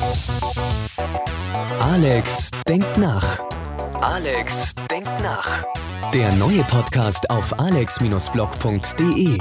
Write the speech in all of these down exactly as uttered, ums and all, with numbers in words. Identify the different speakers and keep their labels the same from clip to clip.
Speaker 1: Alex denkt nach. Alex denkt nach. Der neue Podcast auf alex blog punkt de.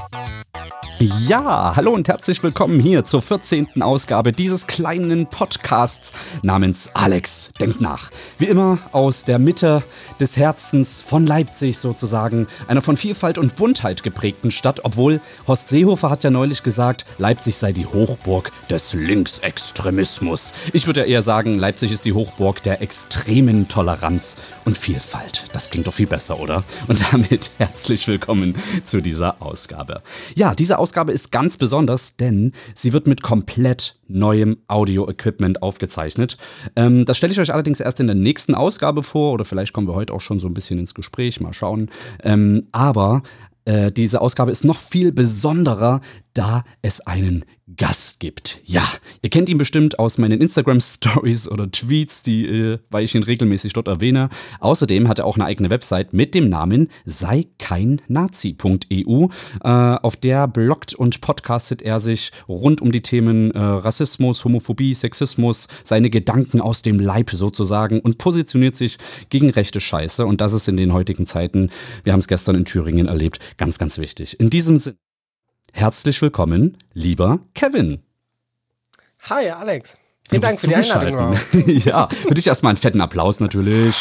Speaker 2: Ja, hallo und herzlich willkommen hier zur vierzehnten Ausgabe dieses kleinen Podcasts namens Alex denkt nach. Wie immer aus der Mitte des Herzens von Leipzig sozusagen, einer von Vielfalt und Buntheit geprägten Stadt, obwohl Horst Seehofer hat ja neulich gesagt, Leipzig sei die Hochburg des Linksextremismus. Ich würde ja eher sagen, Leipzig ist die Hochburg der extremen Toleranz und Vielfalt. Das klingt doch viel besser, oder? Und damit herzlich willkommen zu dieser Ausgabe. Ja, diese Ausgabe Ausgabe ist ganz besonders, denn sie wird mit komplett neuem Audio-Equipment aufgezeichnet. Ähm, das stelle ich euch allerdings erst in der nächsten Ausgabe vor oder vielleicht kommen wir heute auch schon so ein bisschen ins Gespräch, mal schauen. Ähm, aber äh, diese Ausgabe ist noch viel besonderer, da es einen Gast gibt. Ja, ihr kennt ihn bestimmt aus meinen Instagram-Stories oder Tweets, die, äh, weil ich ihn regelmäßig dort erwähne. Außerdem hat er auch eine eigene Website mit dem Namen sei kein nazi punkt e u. Äh, auf der bloggt und podcastet er sich rund um die Themen äh, Rassismus, Homophobie, Sexismus, seine Gedanken aus dem Leib sozusagen und positioniert sich gegen rechte Scheiße. Und das ist in den heutigen Zeiten, wir haben es gestern in Thüringen erlebt, ganz, ganz wichtig. In diesem Sinne. Herzlich willkommen, lieber Kevin.
Speaker 3: Hi, Alex. Vielen Dank für die Einladung.
Speaker 2: Ja, für dich erstmal einen fetten Applaus natürlich.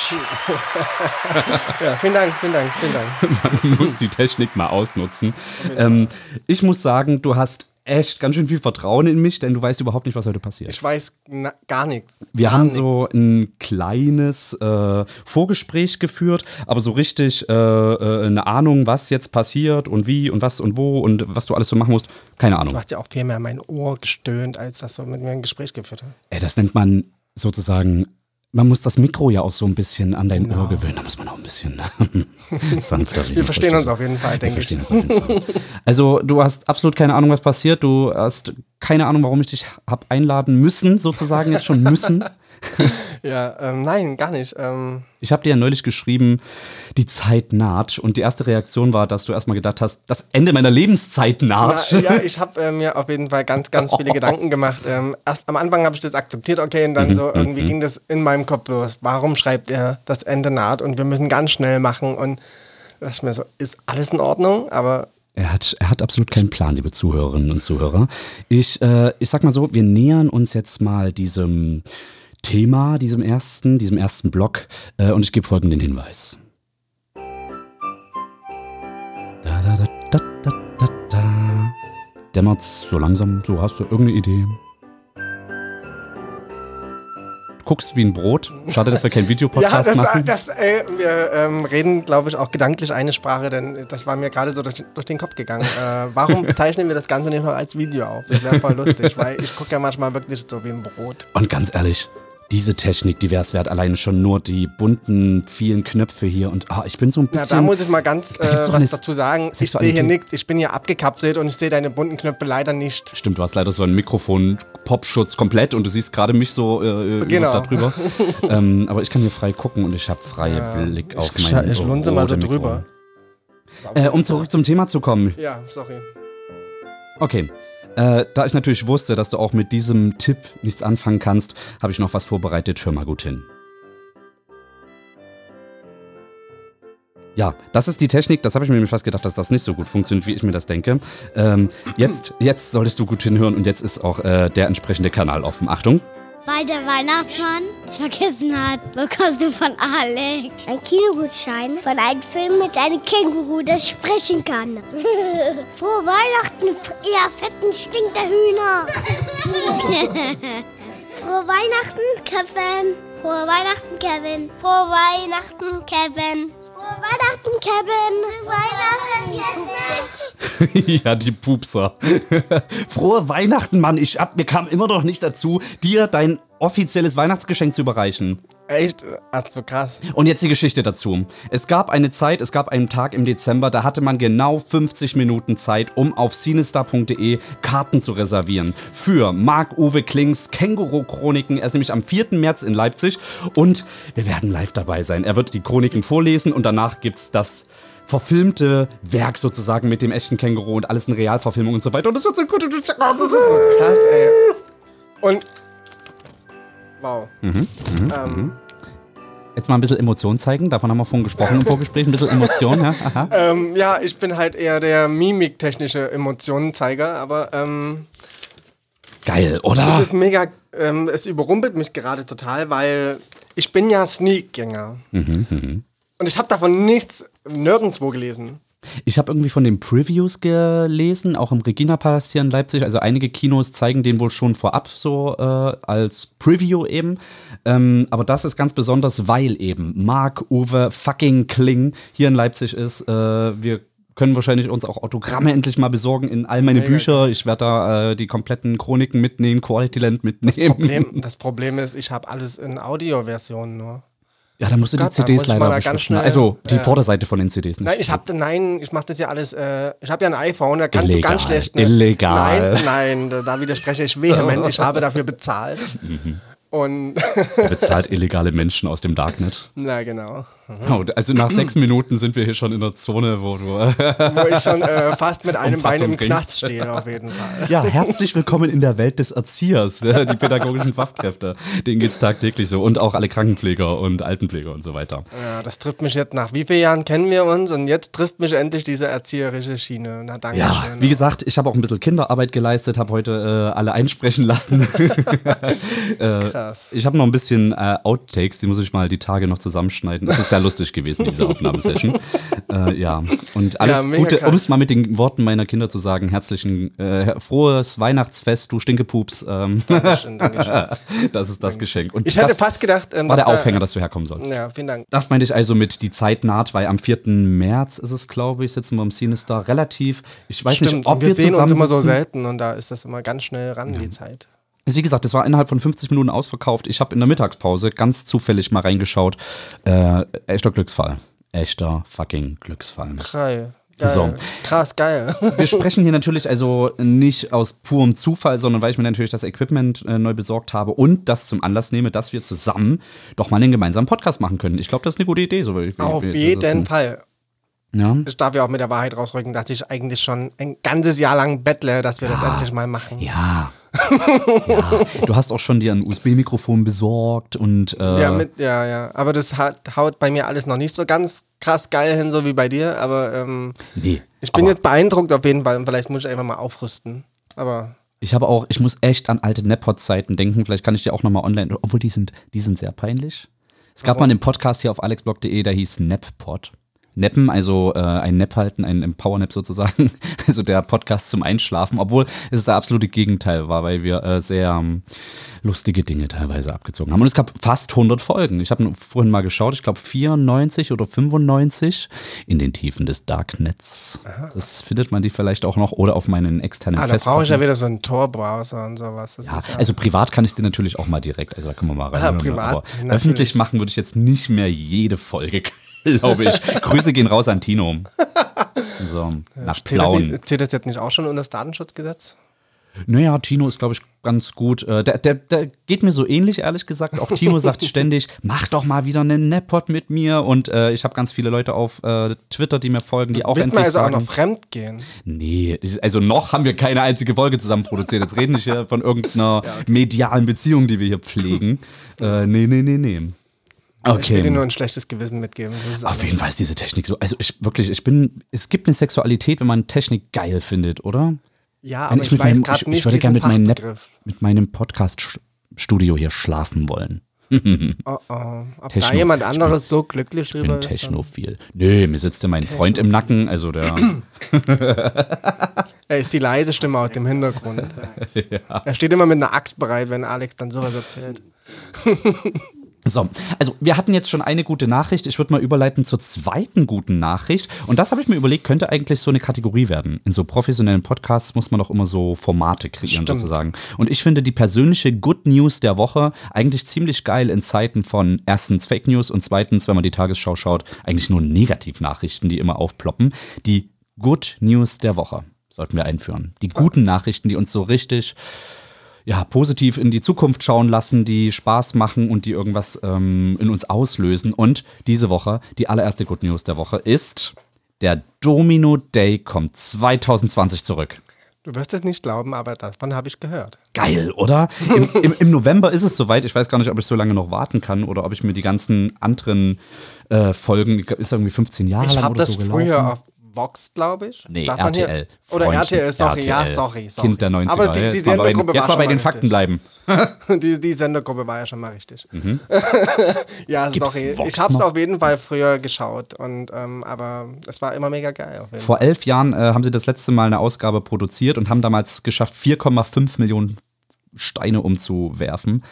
Speaker 3: Ja, vielen Dank, vielen Dank, vielen Dank.
Speaker 2: Man muss die Technik mal ausnutzen. Ähm, ich muss sagen, du hast echt ganz schön viel Vertrauen in mich, denn du weißt überhaupt nicht, was heute passiert.
Speaker 3: Ich weiß na, gar nichts.
Speaker 2: Wir
Speaker 3: gar
Speaker 2: haben
Speaker 3: nichts.
Speaker 2: so ein kleines äh, Vorgespräch geführt, aber so richtig äh, äh, eine Ahnung, was jetzt passiert und wie und was und wo und was du alles so machen musst, keine Ahnung.
Speaker 3: Du hast ja auch viel mehr in mein Ohr gestöhnt, als das so mit mir ein Gespräch geführt hat.
Speaker 2: Ey, das nennt man sozusagen, man muss das Mikro ja auch so ein bisschen an dein
Speaker 3: Genau.
Speaker 2: Ohr gewöhnen, da muss man auch ein bisschen sanfter reden.
Speaker 3: Wir verstehen uns auf jeden Fall, denke ich.
Speaker 2: Wir verstehen uns auf jeden Fall. Also du hast absolut keine Ahnung, was passiert, du hast keine Ahnung, warum ich dich hab einladen müssen, sozusagen jetzt schon müssen.
Speaker 3: Ja, ähm, nein, gar nicht. Ähm,
Speaker 2: Ich habe dir ja neulich geschrieben, die Zeit naht und die erste Reaktion war, dass du erstmal gedacht hast, das Ende meiner Lebenszeit naht.
Speaker 3: na, ja, ich habe äh, mir auf jeden Fall ganz, ganz viele Gedanken gemacht. Ähm, erst am Anfang habe ich das akzeptiert, okay, und dann
Speaker 2: Mhm,
Speaker 3: so irgendwie
Speaker 2: mhm.
Speaker 3: ging das in meinem Kopf los. Warum schreibt er, das Ende naht und wir müssen ganz schnell machen? Und da dachte ich mir so, ist alles in Ordnung, aber
Speaker 2: Er hat, er hat absolut keinen Plan, liebe Zuhörerinnen und Zuhörer. Ich, äh, ich sag mal so, wir nähern uns jetzt mal diesem Thema, diesem ersten, diesem ersten Block äh, und ich gebe folgenden Hinweis. Da, da, da, da, da, da, da. Dämmert's so langsam, so hast du irgendeine Idee? Du guckst wie ein Brot. Schade, dass wir keinen
Speaker 3: ja,
Speaker 2: Videopodcast
Speaker 3: das,
Speaker 2: machen.
Speaker 3: das, äh, wir ähm, reden, glaube ich, auch gedanklich eine Sprache, denn das war mir gerade so durch, durch den Kopf gegangen. Äh, warum zeichnen wir das Ganze nicht noch als Video auf? Das wäre voll lustig, weil ich gucke ja manchmal wirklich so wie ein Brot.
Speaker 2: Und ganz ehrlich, diese Technik, die wär's wert, alleine schon nur die bunten, vielen Knöpfe hier. Und ah, ich bin so ein
Speaker 3: Ja,
Speaker 2: bisschen...
Speaker 3: da muss ich mal ganz
Speaker 2: Da gibt's
Speaker 3: äh,
Speaker 2: doch
Speaker 3: was
Speaker 2: eine
Speaker 3: dazu sagen. Ich sehe
Speaker 2: Sexualität.
Speaker 3: hier nichts, ich bin hier abgekapselt und ich sehe deine bunten Knöpfe leider nicht.
Speaker 2: Stimmt, du hast leider so einen Mikrofon-Popschutz komplett und du siehst gerade mich so äh,
Speaker 3: Genau.
Speaker 2: da drüber. ähm, aber ich kann hier frei gucken und ich habe freien
Speaker 3: Ja,
Speaker 2: Blick auf
Speaker 3: ich,
Speaker 2: mein
Speaker 3: Ich lunse mal so
Speaker 2: rote Mikro.
Speaker 3: drüber.
Speaker 2: Äh, um zurück zum Thema zu kommen.
Speaker 3: Ja, sorry.
Speaker 2: Okay. Äh, da ich natürlich wusste, dass du auch mit diesem Tipp nichts anfangen kannst, habe ich noch was vorbereitet. Hör mal gut hin. Ja, das ist die Technik, das habe ich mir nämlich fast gedacht, dass das nicht so gut funktioniert, wie ich mir das denke. Ähm, jetzt, jetzt solltest du gut hinhören und jetzt ist auch äh, der entsprechende Kanal offen. Achtung.
Speaker 4: Weil der Weihnachtsmann es vergessen hat, bekommst du von Alex ein Kinogutschein von einem Film mit einem Känguru, das sprechen kann. Frohe Weihnachten, ihr fetten Stinkerhühner. Frohe Weihnachten, Kevin. Frohe Weihnachten, Kevin. Frohe Weihnachten, Kevin. Frohe Weihnachten, Kevin. Frohe Weihnachten, Kevin.
Speaker 2: Ja, die Pupser. Frohe Weihnachten, Mann. Ich hab, mir kam immer noch nicht dazu, dir dein offizielles Weihnachtsgeschenk zu überreichen.
Speaker 3: Echt? Ach so, krass.
Speaker 2: Und jetzt die Geschichte dazu. Es gab eine Zeit, es gab einen Tag im Dezember, da hatte man genau fünfzig Minuten Zeit, um auf cinestar punkt de Karten zu reservieren. Für Marc-Uwe Klings Känguru-Chroniken. Er ist nämlich am vierten März in Leipzig und wir werden live dabei sein. Er wird die Chroniken vorlesen und danach gibt's das verfilmte Werk sozusagen mit dem echten Känguru und alles in Realverfilmung und so weiter. Und das wird so gut.
Speaker 3: Das ist so krass, ey. Und Wow.
Speaker 2: Mhm, mhm,
Speaker 3: ähm,
Speaker 2: mhm. Jetzt mal ein bisschen Emotion zeigen, davon haben wir vorhin gesprochen im Vorgespräch, ein bisschen Emotion, ja? Aha.
Speaker 3: Ähm, ja, ich bin halt eher der mimiktechnische Emotionenzeiger, aber ähm,
Speaker 2: geil, oder?
Speaker 3: es ist mega, ähm, es überrumpelt mich gerade total, weil ich bin ja Sneak-Gänger.
Speaker 2: Mhm, mhm.
Speaker 3: Und ich habe davon nichts, nirgendwo gelesen.
Speaker 2: Ich habe irgendwie von den Previews gelesen, auch im Regina-Palast hier in Leipzig. Also einige Kinos zeigen den wohl schon vorab so äh, als Preview eben. Ähm, aber das ist ganz besonders, weil eben Marc-Uwe fucking Kling hier in Leipzig ist. Äh, wir können wahrscheinlich uns auch Autogramme endlich mal besorgen in all meine
Speaker 3: Mega
Speaker 2: Bücher.
Speaker 3: geil.
Speaker 2: Ich werde da äh, die kompletten Chroniken mitnehmen, Quality Land mitnehmen.
Speaker 3: Das Problem, das Problem ist, ich habe alles in Audioversionen nur.
Speaker 2: Ja, da musst du die
Speaker 3: Gott, da
Speaker 2: C Ds
Speaker 3: muss ich mal
Speaker 2: leider
Speaker 3: da ganz
Speaker 2: beschriften.
Speaker 3: schnell-
Speaker 2: Also die
Speaker 3: ja.
Speaker 2: Vorderseite von den C Ds nicht.
Speaker 3: Nein, ich hab, nein, ich mache das ja alles, äh, ich habe ja ein iPhone, da kannst
Speaker 2: Illegal,
Speaker 3: du ganz schlecht. Ne?
Speaker 2: illegal.
Speaker 3: Nein, nein, da, da widerspreche ich vehement, ich habe dafür bezahlt. Und,
Speaker 2: Bezahlt illegale Menschen aus dem Darknet.
Speaker 3: na genau.
Speaker 2: Oh, also nach sechs Minuten sind wir hier schon in der Zone, wo du
Speaker 3: Wo ich schon äh, fast mit einem Bein
Speaker 2: Umfassung
Speaker 3: im Knast
Speaker 2: bringst.
Speaker 3: stehe, auf jeden Fall.
Speaker 2: Ja, herzlich willkommen in der Welt des Erziehers, ja, die pädagogischen Fachkräfte. Denen geht's tagtäglich so. Und auch alle Krankenpfleger und Altenpfleger und so weiter.
Speaker 3: Ja, das trifft mich jetzt, nach wie vielen Jahren kennen wir uns und jetzt trifft mich endlich diese erzieherische Schiene. Na, danke
Speaker 2: Ja,
Speaker 3: schön.
Speaker 2: wie gesagt, ich habe auch ein bisschen Kinderarbeit geleistet, habe heute äh, alle einsprechen lassen. äh,
Speaker 3: Krass.
Speaker 2: ich habe noch ein bisschen äh, Outtakes, die muss ich mal die Tage noch zusammenschneiden. Das ist sehr lustig gewesen, diese Aufnahmesession. äh, ja, und alles
Speaker 3: Ja, mega
Speaker 2: Gute,
Speaker 3: krass.
Speaker 2: um es mal mit den Worten meiner Kinder zu sagen, herzlichen, äh, frohes Weihnachtsfest, du Stinkepups. Ähm,
Speaker 3: Dankeschön, Dankeschön.
Speaker 2: das ist das Geschenk. Und
Speaker 3: Ich hätte
Speaker 2: das
Speaker 3: fast gedacht, ähm,
Speaker 2: war der
Speaker 3: dass da-
Speaker 2: Aufhänger, dass du herkommen sollst.
Speaker 3: Ja, vielen Dank.
Speaker 2: Das meinte ich also mit, die Zeit naht, weil am vierten März ist es, glaube ich, sitzen wir im Cinestar relativ. Ich weiß
Speaker 3: Stimmt,
Speaker 2: nicht, ob
Speaker 3: und wir,
Speaker 2: wir,
Speaker 3: sehen uns immer so
Speaker 2: zusammensitzen.
Speaker 3: selten und da ist das immer ganz schnell ran, die Zeit.
Speaker 2: Also wie gesagt, das war innerhalb von fünfzig Minuten ausverkauft. Ich habe in der Mittagspause ganz zufällig mal reingeschaut. Äh, echter Glücksfall. Echter fucking Glücksfall.
Speaker 3: Geil. Geil.
Speaker 2: So.
Speaker 3: Krass, geil.
Speaker 2: Wir sprechen hier natürlich also nicht aus purem Zufall, sondern weil ich mir natürlich das Equipment äh, neu besorgt habe und das zum Anlass nehme, dass wir zusammen doch mal einen gemeinsamen Podcast machen können. Ich glaube, das ist eine gute Idee. So, wie, wie
Speaker 3: Auf
Speaker 2: wir
Speaker 3: jeden
Speaker 2: sitzen.
Speaker 3: Fall.
Speaker 2: Ja.
Speaker 3: Ich darf ja auch mit der Wahrheit rausrücken, dass ich eigentlich schon ein ganzes Jahr lang bettle, dass wir das endlich mal machen.
Speaker 2: Ja. ja. Du hast auch schon dir ein U S B-Mikrofon besorgt und äh,
Speaker 3: Ja, mit, ja, ja. Aber das hat, haut bei mir alles noch nicht so ganz krass geil hin, so wie bei dir. Aber ähm,
Speaker 2: nee.
Speaker 3: ich bin
Speaker 2: aber
Speaker 3: jetzt beeindruckt auf jeden Fall und vielleicht muss ich einfach mal aufrüsten. Aber
Speaker 2: ich habe auch, ich muss echt an alte Nepod-Zeiten denken. Vielleicht kann ich dir auch nochmal online, obwohl die sind, die sind sehr peinlich. Es gab
Speaker 3: Warum?
Speaker 2: mal einen Podcast hier auf alexblog punkt de, der hieß Neppod. Neppen, also äh, ein Nap halten, ein, ein Powernap sozusagen, also der Podcast zum Einschlafen, obwohl es das absolute Gegenteil war, weil wir äh, sehr ähm, lustige Dinge teilweise abgezogen haben. Und es gab fast hundert Folgen. Ich habe vorhin mal geschaut, ich glaube vierundneunzig oder fünfundneunzig in den Tiefen des Darknets. Das findet man die vielleicht auch noch oder auf meinen externen
Speaker 3: ah, da brauche ich
Speaker 2: Festplatten.
Speaker 3: ja wieder so einen Tor-Browser und sowas. Das
Speaker 2: Ja,
Speaker 3: ist ja
Speaker 2: also privat kann ich die natürlich auch mal direkt, also da können wir mal rein.
Speaker 3: Ja, privat,
Speaker 2: aber
Speaker 3: natürlich.
Speaker 2: öffentlich machen würde ich jetzt nicht mehr jede Folge, glaube ich. Grüße gehen raus an Tino. So, nach
Speaker 3: Zählt das,
Speaker 2: Plauen.
Speaker 3: nicht, zählt das jetzt nicht auch schon unter das Datenschutzgesetz?
Speaker 2: Naja, Tino ist, glaube ich, ganz gut. Äh, Der, der, der geht mir so ähnlich, ehrlich gesagt. Auch Tino sagt ständig, mach doch mal wieder einen Nepod mit mir. Und äh, ich habe ganz viele Leute auf äh, Twitter, die mir folgen, die auch
Speaker 3: Willst
Speaker 2: endlich
Speaker 3: man also
Speaker 2: sagen,
Speaker 3: auch noch fremd gehen?
Speaker 2: nee, ich- also noch haben wir keine einzige Folge zusammen produziert. Jetzt reden wir hier von irgendeiner medialen Beziehung, die wir hier pflegen. Äh, nee, nee, nee, nee.
Speaker 3: Ich will dir nur
Speaker 2: Okay.
Speaker 3: ein schlechtes Gewissen mitgeben. Das ist
Speaker 2: Auf
Speaker 3: alles.
Speaker 2: jeden Fall ist diese Technik so. Also ich wirklich, ich bin, es gibt eine Sexualität, wenn man Technik geil findet, oder?
Speaker 3: Ja,
Speaker 2: Wenn
Speaker 3: aber ich, weiß
Speaker 2: meinem,
Speaker 3: gerade
Speaker 2: ich,
Speaker 3: nicht
Speaker 2: ich würde gerne mit,
Speaker 3: diesen
Speaker 2: meinem Nep-
Speaker 3: Fachbegriff.
Speaker 2: mit meinem Podcast-Studio hier schlafen wollen.
Speaker 3: Oh, oh. Ob
Speaker 2: Techno.
Speaker 3: da jemand
Speaker 2: Ich
Speaker 3: anderes so glücklich
Speaker 2: Ich bin
Speaker 3: drüber ist? dann-
Speaker 2: technophil. Nö, mir sitzt ja mein Freund im Nacken, also der.
Speaker 3: Er ist die leise Stimme aus dem Hintergrund. Er steht immer mit einer Axt bereit, wenn Alex dann sowas erzählt.
Speaker 2: So, also wir hatten jetzt schon eine gute Nachricht. Ich würde mal überleiten zur zweiten guten Nachricht. Und das habe ich mir überlegt, könnte eigentlich so eine Kategorie werden. In so professionellen Podcasts muss man doch immer so Formate kreieren
Speaker 3: Stimmt.
Speaker 2: sozusagen. Und ich finde die persönliche Good News der Woche eigentlich ziemlich geil in Zeiten von erstens Fake News und zweitens, wenn man die Tagesschau schaut, eigentlich nur Negativnachrichten, die immer aufploppen. Die Good News der Woche sollten wir einführen. Die guten Nachrichten, die uns so richtig ja, positiv in die Zukunft schauen lassen, die Spaß machen und die irgendwas ähm, in uns auslösen. Und diese Woche, die allererste Good News der Woche ist, der Domino Day kommt zwanzig zwanzig zurück.
Speaker 3: Du wirst es nicht glauben, aber davon habe ich gehört.
Speaker 2: Geil, oder? Im, im, Im November ist es soweit. Ich weiß gar nicht, ob ich so lange noch warten kann oder ob ich mir die ganzen anderen äh, Folgen, ist irgendwie fünfzehn Jahre
Speaker 3: ich
Speaker 2: lang oder so gelaufen.
Speaker 3: Ich habe das früher auf Vox, glaube ich.
Speaker 2: Nee,
Speaker 3: Darf
Speaker 2: R T L.
Speaker 3: Hier, oder R T L, sorry,
Speaker 2: R T L.
Speaker 3: ja, sorry, sorry.
Speaker 2: Kind der neunziger.
Speaker 3: Aber die, die
Speaker 2: jetzt mal bei,
Speaker 3: Sendergruppe
Speaker 2: jetzt
Speaker 3: war
Speaker 2: mal bei den
Speaker 3: richtig.
Speaker 2: Fakten bleiben.
Speaker 3: die, die Sendergruppe war ja schon mal richtig.
Speaker 2: Mhm.
Speaker 3: ja,
Speaker 2: Gibt's
Speaker 3: sorry.
Speaker 2: Vox
Speaker 3: ich habe es
Speaker 2: noch?
Speaker 3: auf jeden Fall früher geschaut. Und, ähm, aber es war immer mega geil. Auf jeden
Speaker 2: Vor
Speaker 3: Fall.
Speaker 2: elf Jahren äh, haben sie das letzte Mal eine Ausgabe produziert und haben damals geschafft, vier Komma fünf Millionen Steine umzuwerfen.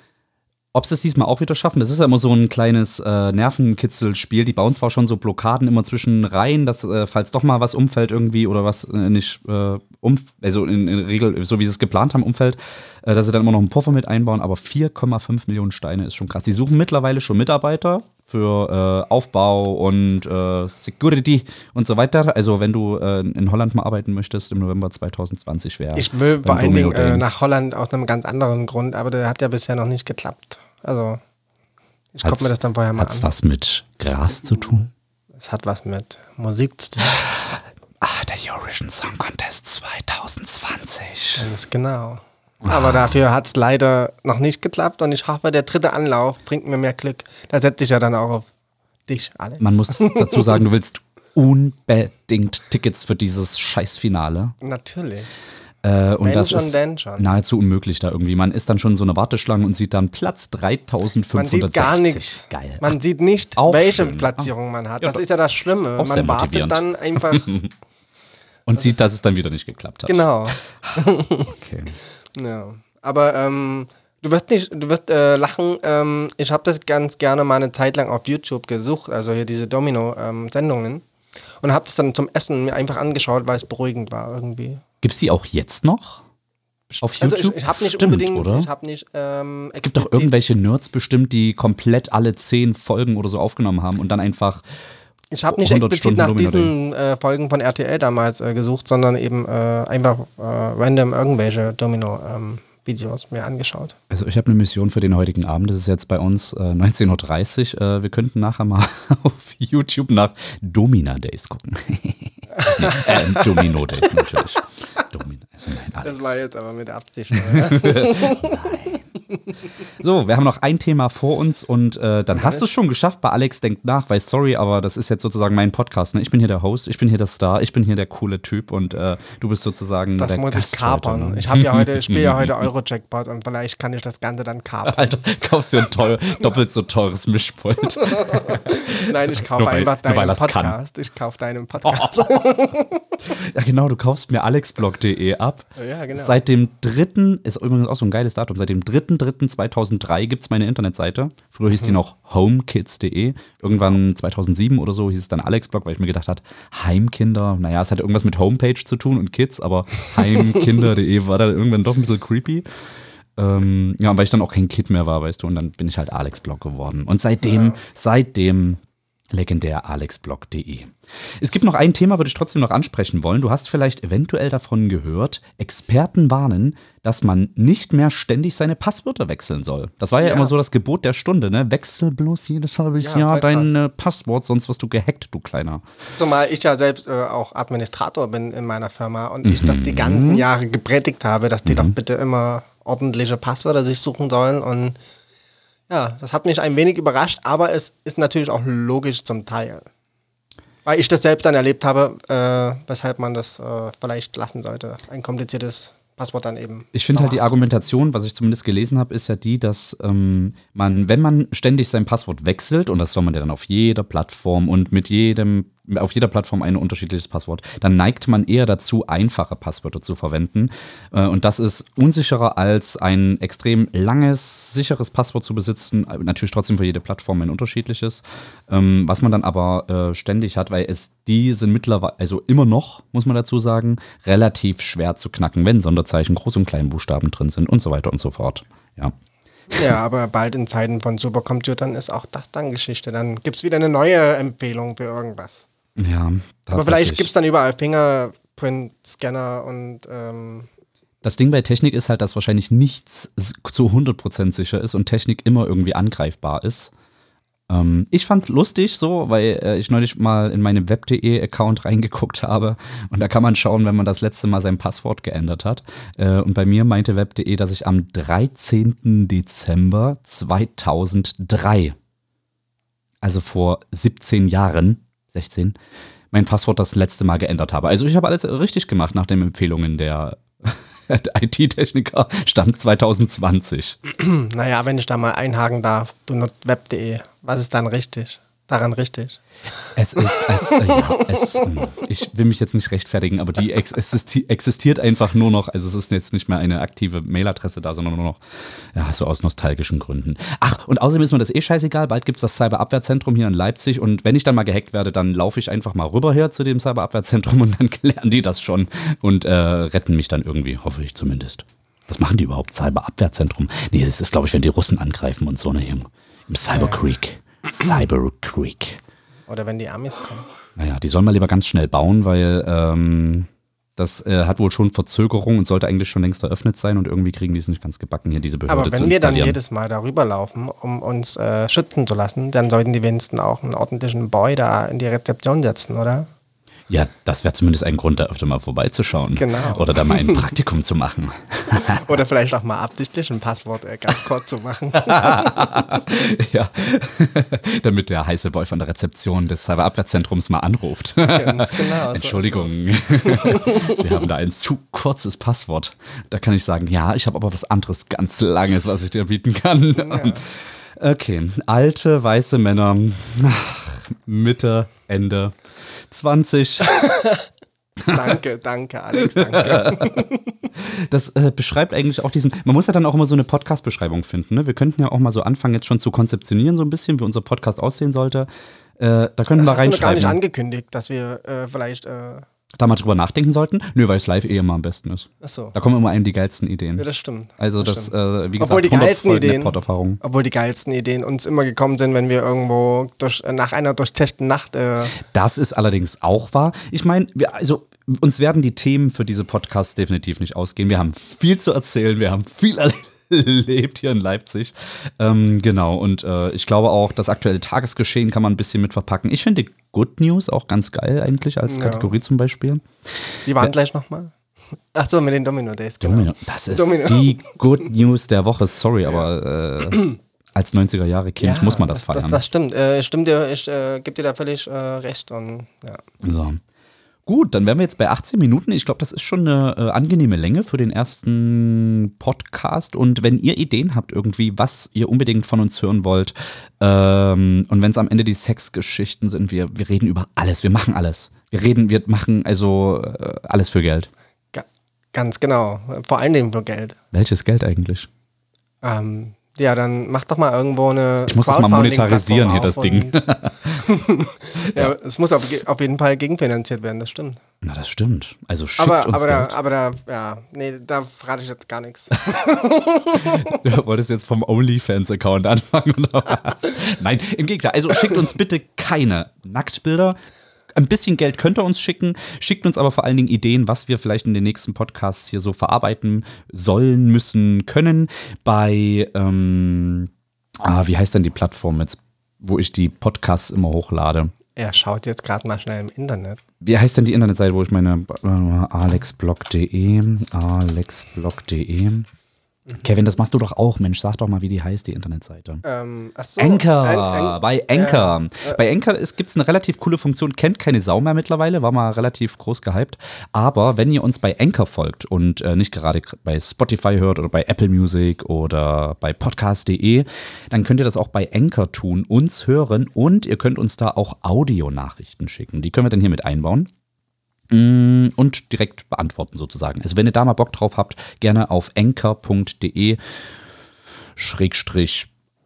Speaker 2: Ob sie es diesmal auch wieder schaffen, das ist ja immer so ein kleines äh, Nervenkitzelspiel. Die bauen zwar schon so Blockaden immer zwischen Reihen, dass äh, falls doch mal was umfällt irgendwie oder was äh, nicht äh, um, also in, in Regel, so wie sie es geplant haben, umfällt, äh, dass sie dann immer noch einen Puffer mit einbauen, aber vier Komma fünf Millionen Steine ist schon krass. Die suchen mittlerweile schon Mitarbeiter für äh, Aufbau und äh, Security und so weiter. Also wenn du äh, in Holland mal arbeiten möchtest, im November zwanzig zwanzig wäre.
Speaker 3: Ich will vor allen Dingen äh, nach Holland aus einem ganz anderen Grund, aber der hat ja bisher noch nicht geklappt. Also ich gucke mir das dann vorher mal
Speaker 2: hat's
Speaker 3: an.
Speaker 2: Hat es was mit Gras zu tun?
Speaker 3: Es hat was mit Musik zu tun.
Speaker 2: Ah, der Eurovision Song Contest zwanzig zwanzig.
Speaker 3: Ganz genau. Aber dafür hat es leider noch nicht geklappt und ich hoffe, der dritte Anlauf bringt mir mehr Glück. Da setze ich ja dann auch auf dich, Alex.
Speaker 2: Man muss dazu sagen, du willst unbedingt Tickets für dieses Scheißfinale.
Speaker 3: Natürlich.
Speaker 2: Äh, und
Speaker 3: Wenn
Speaker 2: das
Speaker 3: schon,
Speaker 2: ist
Speaker 3: denn schon.
Speaker 2: nahezu unmöglich da irgendwie. Man ist dann schon so eine Warteschlange und sieht dann Platz dreitausendfünfhundertsechzig.
Speaker 3: Man sieht gar nichts.
Speaker 2: Geil.
Speaker 3: Man sieht nicht,
Speaker 2: Auch
Speaker 3: welche
Speaker 2: schön.
Speaker 3: Platzierung man hat.
Speaker 2: Ja,
Speaker 3: Das ist ja das Schlimme.
Speaker 2: auch sehr
Speaker 3: Man wartet
Speaker 2: motivierend.
Speaker 3: dann einfach.
Speaker 2: Und sieht, dass es dann wieder nicht geklappt hat.
Speaker 3: Genau.
Speaker 2: Okay.
Speaker 3: Ja. Aber ähm, du wirst nicht, du wirst äh, lachen. Ähm, ich habe das ganz gerne mal eine Zeit lang auf YouTube gesucht, also hier diese Domino-Sendungen. Ähm, und habe es dann zum Essen mir einfach angeschaut, weil es beruhigend war irgendwie.
Speaker 2: Gibt es die auch jetzt noch? Auf YouTube?
Speaker 3: Also ich, ich habe nicht
Speaker 2: Stimmt,
Speaker 3: unbedingt,
Speaker 2: oder?
Speaker 3: ich habe nicht. Ähm,
Speaker 2: Es gibt doch irgendwelche Nerds bestimmt, die komplett alle zehn Folgen oder so aufgenommen haben und dann einfach.
Speaker 3: Ich habe nicht
Speaker 2: hundert
Speaker 3: explizit
Speaker 2: Stunden
Speaker 3: nach
Speaker 2: Domino
Speaker 3: diesen äh, Folgen von R T L damals äh, gesucht, sondern eben äh, einfach äh, random irgendwelche Domino-Videos ähm, mir angeschaut.
Speaker 2: Also ich habe eine Mission für den heutigen Abend. Das ist jetzt bei uns äh, neunzehn Uhr dreißig. Äh, wir könnten nachher mal auf YouTube nach Domina Days gucken. nee, äh, Domino Days natürlich. Domino, also nein, Alex.
Speaker 3: Das war jetzt aber mit Absicht. Nein.
Speaker 2: So, wir haben noch ein Thema vor uns und äh, dann hast du es schon geschafft bei Alex denkt nach, weil sorry, aber das ist jetzt sozusagen mein Podcast. Ne? Ich bin hier der Host, ich bin hier der Star, ich bin hier der coole Typ und äh, du bist sozusagen
Speaker 3: Das
Speaker 2: der
Speaker 3: muss
Speaker 2: Gast
Speaker 3: ich kapern.
Speaker 2: heute, ne?
Speaker 3: Ich habe ja heute, ich spiele ja heute Euro-Jackpot und vielleicht kann ich das Ganze dann kapern.
Speaker 2: Alter, kaufst dir ein teuer, doppelt so teures Mischpult.
Speaker 3: Nein, ich kaufe
Speaker 2: Nur weil-
Speaker 3: einfach
Speaker 2: nur weil
Speaker 3: deinen
Speaker 2: er's kann.
Speaker 3: Podcast. Ich kaufe deinen Podcast.
Speaker 2: Ja genau, du kaufst mir alexblog punkt de ab.
Speaker 3: Ja, genau.
Speaker 2: Seit dem dritten ist übrigens auch so ein geiles Datum, seit dem dritten dritten zweitausenddrei gibt es meine Internetseite. Früher hieß die noch homekids punkt de. Irgendwann zweitausendsieben oder so hieß es dann Alexblog, weil ich mir gedacht habe, Heimkinder, naja, es hatte irgendwas mit Homepage zu tun und Kids, aber heimkinder punkt de war dann irgendwann doch ein bisschen creepy. Ähm, ja, und weil ich dann auch kein Kid mehr war, weißt du, und dann bin ich halt Alexblog geworden. Und seitdem, ja. seitdem legendär alexblog punkt de. Es gibt noch ein Thema, würde ich trotzdem noch ansprechen wollen. Du hast vielleicht eventuell davon gehört, Experten warnen, dass man nicht mehr ständig seine Passwörter wechseln soll. Das war ja, ja. immer so das Gebot der Stunde, ne? Wechsel bloß jedes halbe ja, Jahr dein äh, Passwort, sonst wirst du gehackt, du Kleiner.
Speaker 3: Zumal ich ja selbst äh, auch Administrator bin in meiner Firma und mhm. ich das die ganzen Jahre gepredigt habe, dass die mhm. doch bitte immer ordentliche Passwörter sich suchen sollen und ja, das hat mich ein wenig überrascht, aber es ist natürlich auch logisch zum Teil. Weil ich das selbst dann erlebt habe, äh, weshalb man das äh, vielleicht lassen sollte. Ein kompliziertes Passwort dann eben.
Speaker 2: Ich finde halt die Argumentation, was ich zumindest gelesen habe, ist ja die, dass ähm, man, wenn man ständig sein Passwort wechselt, und das soll man ja dann auf jeder Plattform und mit jedem, auf jeder Plattform ein unterschiedliches Passwort, dann neigt man eher dazu, einfache Passwörter zu verwenden. Äh, und das ist unsicherer als ein extrem langes, sicheres Passwort zu besitzen. Natürlich trotzdem für jede Plattform ein unterschiedliches. Ähm, was man dann aber äh, ständig hat, weil es die sind mittlerweile, also immer noch, muss man dazu sagen, relativ schwer zu knacken, wenn Sonderzeichen, Groß- und Kleinbuchstaben drin sind und so weiter und so fort. Ja.
Speaker 3: Ja, aber bald in Zeiten von Supercomputern ist auch das dann Geschichte. Dann gibt es wieder eine neue Empfehlung für irgendwas.
Speaker 2: Ja,
Speaker 3: aber vielleicht gibt es dann überall Fingerprint-Scanner und ähm
Speaker 2: das Ding bei Technik ist halt, dass wahrscheinlich nichts zu hundert Prozent sicher ist und Technik immer irgendwie angreifbar ist. Ähm, ich fand lustig so, weil äh, ich neulich mal in meinen web punkt de-Account reingeguckt habe und da kann man schauen, wenn man das letzte Mal sein Passwort geändert hat. Äh, und bei mir meinte web punkt de, dass ich am dreizehnten Dezember zweitausenddrei, also vor siebzehn Jahren, sechzehn, mein Passwort das letzte Mal geändert habe. Also ich habe alles richtig gemacht nach den Empfehlungen der I T-Techniker, stand zwanzig zwanzig.
Speaker 3: Naja, wenn ich da mal einhaken darf, du nutzt web punkt de, was ist dann richtig? Daran richtig?
Speaker 2: Es ist, es, äh, ja, es, ich will mich jetzt nicht rechtfertigen, aber die ex existi existiert einfach nur noch, also es ist jetzt nicht mehr eine aktive Mailadresse da, sondern nur noch, ja, so aus nostalgischen Gründen. Ach, und außerdem ist mir das eh scheißegal, bald gibt es das Cyberabwehrzentrum hier in Leipzig und wenn ich dann mal gehackt werde, dann laufe ich einfach mal rüber her zu dem Cyberabwehrzentrum und dann klären die das schon und äh, retten mich dann irgendwie, hoffe ich zumindest. Was machen die überhaupt, Cyberabwehrzentrum? Nee, das ist, glaube ich, wenn die Russen angreifen und so, ne, im Cyberkrieg. Cyberkrieg.
Speaker 3: Oder wenn die Amis kommen.
Speaker 2: Naja, die sollen mal lieber ganz schnell bauen, weil ähm, das äh, hat wohl schon Verzögerung und sollte eigentlich schon längst eröffnet sein und irgendwie kriegen die es nicht ganz gebacken, hier diese Behörde zu installieren.
Speaker 3: Aber wenn wir dann jedes Mal darüber laufen, um uns äh, schützen zu lassen, dann sollten die wenigstens auch einen ordentlichen Boy da in die Rezeption setzen, oder?
Speaker 2: Ja, das wäre zumindest ein Grund, da öfter mal vorbeizuschauen.
Speaker 3: Genau.
Speaker 2: Oder da mal ein Praktikum zu machen.
Speaker 3: Oder vielleicht auch mal absichtlich ein Passwort äh, ganz kurz zu machen.
Speaker 2: Ja, damit der heiße Boy von der Rezeption des Cyberabwehrzentrums mal anruft.
Speaker 3: Ganz genau.
Speaker 2: Entschuldigung, Sie haben da ein zu kurzes Passwort. Da kann ich sagen, ja, ich habe aber was anderes ganz Langes, was ich dir bieten kann. Ja. Okay, alte, weiße Männer, ach, Mitte, Ende zwanzig.
Speaker 3: Danke, danke, Alex, danke.
Speaker 2: Das äh, beschreibt eigentlich auch diesen, man muss ja dann auch immer so eine Podcast-Beschreibung finden, ne? Wir könnten ja auch mal so anfangen, jetzt schon zu konzeptionieren, so ein bisschen, wie unser Podcast aussehen sollte. Äh, da könnten wir reinschreiben.
Speaker 3: Das hast du noch gar nicht angekündigt, dass wir äh, vielleicht äh
Speaker 2: da mal drüber nachdenken sollten. Nö, weil es live eh immer am besten ist.
Speaker 3: Ach so.
Speaker 2: Da kommen immer einem die geilsten Ideen.
Speaker 3: Ja, das stimmt.
Speaker 2: Also das,
Speaker 3: das
Speaker 2: stimmt. Äh, wie gesagt,
Speaker 3: obwohl die geilsten Ideen,
Speaker 2: Erfahrung.
Speaker 3: obwohl die geilsten Ideen uns immer gekommen sind, wenn wir irgendwo durch, nach einer durchzechten Nacht. Äh
Speaker 2: das ist allerdings auch wahr. Ich meine, also uns werden die Themen für diese Podcasts definitiv nicht ausgehen. Wir haben viel zu erzählen, wir haben viel erlebt hier in Leipzig. Ähm, genau, und äh, ich glaube auch, das aktuelle Tagesgeschehen kann man ein bisschen mit verpacken. Ich finde Good News auch ganz geil eigentlich als ja. Kategorie zum Beispiel.
Speaker 3: Die waren ja. gleich nochmal. Ach so, mit den Domino Days, genau.
Speaker 2: Domino, das ist
Speaker 3: Domino.
Speaker 2: Die Good News der Woche, sorry, aber äh, als neunziger-Jahre-Kind
Speaker 3: ja,
Speaker 2: muss man das,
Speaker 3: das
Speaker 2: feiern.
Speaker 3: Das, das stimmt, äh, stimmt dir, ich äh, gebe dir da völlig äh, recht. Und, ja.
Speaker 2: So. Gut, dann wären wir jetzt bei achtzehn Minuten. Ich glaube, das ist schon eine äh, angenehme Länge für den ersten Podcast. Und wenn ihr Ideen habt irgendwie, was ihr unbedingt von uns hören wollt, ähm, und wenn es am Ende die Sexgeschichten sind, wir, wir reden über alles, wir machen alles. Wir reden, wir machen also äh, alles für Geld.
Speaker 3: Ga- ganz genau, vor allen Dingen für Geld.
Speaker 2: Welches Geld eigentlich?
Speaker 3: Ähm, ja, dann mach doch mal irgendwo eine
Speaker 2: Ich muss das mal monetarisieren hier, das Ding.
Speaker 3: Ja, es muss auf, auf jeden Fall gegenfinanziert werden, das stimmt.
Speaker 2: Na, das stimmt. Also schickt
Speaker 3: aber,
Speaker 2: uns
Speaker 3: aber
Speaker 2: Geld.
Speaker 3: Da, aber da, ja, nee, da verrate ich jetzt gar nichts.
Speaker 2: Du wolltest jetzt vom OnlyFans-Account anfangen oder was? Nein, im Gegenteil. Also schickt uns bitte keine Nacktbilder. Ein bisschen Geld könnt ihr uns schicken. Schickt uns aber vor allen Dingen Ideen, was wir vielleicht in den nächsten Podcasts hier so verarbeiten sollen, müssen, können. Bei, ähm, ah, wie heißt denn die Plattform jetzt, wo ich die Podcasts immer hochlade?
Speaker 3: Er schaut jetzt gerade mal schnell im Internet.
Speaker 2: Wie heißt denn die Internetseite, wo ich meine äh, alexblog punkt de alexblog punkt de mhm. Kevin, das machst du doch auch, Mensch. Sag doch mal, wie die heißt, die Internetseite.
Speaker 3: Ähm, ach so.
Speaker 2: Anchor,
Speaker 3: An, an,
Speaker 2: bei Anchor.
Speaker 3: Ja.
Speaker 2: Bei Anchor gibt es eine relativ coole Funktion, kennt keine Sau mehr mittlerweile, war mal relativ groß gehypt. Aber wenn ihr uns bei Anchor folgt und äh, nicht gerade bei Spotify hört oder bei Apple Music oder bei podcast punkt de, dann könnt ihr das auch bei Anchor tun, uns hören und ihr könnt uns da auch Audionachrichten schicken. Die können wir dann hier mit einbauen. Und direkt beantworten sozusagen. Also wenn ihr da mal Bock drauf habt, gerne auf anchor punkt de Schrägstrich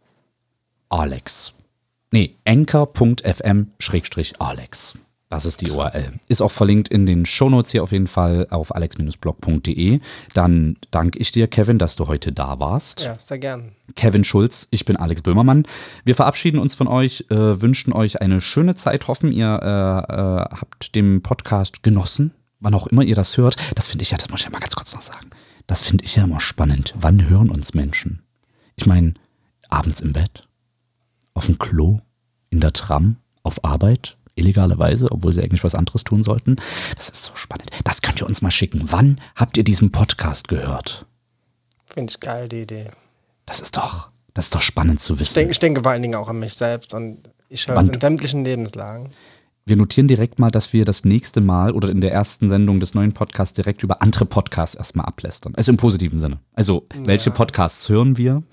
Speaker 2: Alex. Nee, anchor punkt f m Schrägstrich Alex. Das ist die U R L. Ist auch verlinkt in den Shownotes hier auf jeden Fall auf alex blog punkt de. Dann danke ich dir, Kevin, dass du heute da warst.
Speaker 3: Ja, sehr gern.
Speaker 2: Kevin Schulz, ich bin Alex Böhmermann. Wir verabschieden uns von euch, äh, wünschen euch eine schöne Zeit, hoffen ihr äh, äh, habt den Podcast genossen, wann auch immer ihr das hört. Das finde ich ja, das muss ich ja mal ganz kurz noch sagen, das finde ich ja immer spannend. Wann hören uns Menschen? Ich meine, abends im Bett, auf dem Klo, in der Tram, auf Arbeit, illegalerweise, obwohl sie eigentlich was anderes tun sollten. Das ist so spannend. Das könnt ihr uns mal schicken. Wann habt ihr diesen Podcast gehört?
Speaker 3: Finde ich geil, die Idee.
Speaker 2: Das ist doch, das ist doch spannend zu wissen.
Speaker 3: Ich denke, ich denke vor allen Dingen auch an mich selbst und ich höre es in sämtlichen Lebenslagen.
Speaker 2: Wir notieren direkt mal, dass wir das nächste Mal oder in der ersten Sendung des neuen Podcasts direkt über andere Podcasts erstmal ablästern. Also im positiven Sinne. Also, ja. welche Podcasts hören wir?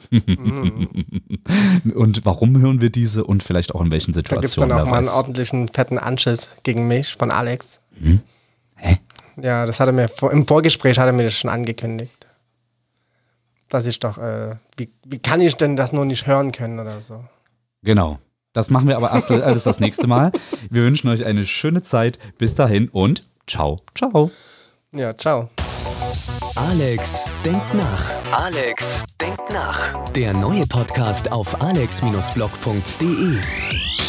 Speaker 2: Und warum hören wir diese? Und vielleicht auch in welchen Situationen.
Speaker 3: Da gibt es dann auch mal einen ordentlichen fetten Anschiss gegen mich von Alex.
Speaker 2: Hm? Hä?
Speaker 3: Ja, das hat er mir im Vorgespräch hat er mir das schon angekündigt. Dass ich doch, äh, wie, wie kann ich denn das nur nicht hören können oder so?
Speaker 2: Genau. Das machen wir aber erst alles das nächste Mal. Wir wünschen euch eine schöne Zeit. Bis dahin und ciao, ciao.
Speaker 3: Ja, ciao.
Speaker 1: Alex denkt nach. Alex denkt nach. Der neue Podcast auf alex Bindestrich blog punkt de.